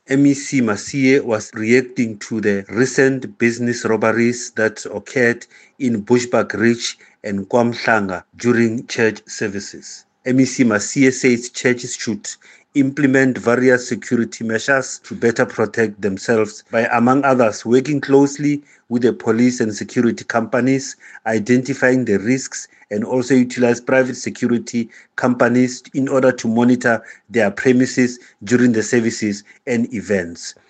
MEC Masie was reacting to the recent business robberies that occurred in Bushbuckridge and KwaMhlanga during church services. MEC Masie says churches should implement various security measures to better protect themselves by, among others, working closely with the police and security companies, identifying the risks, and also utilize private security companies in order to monitor their premises during the services and events.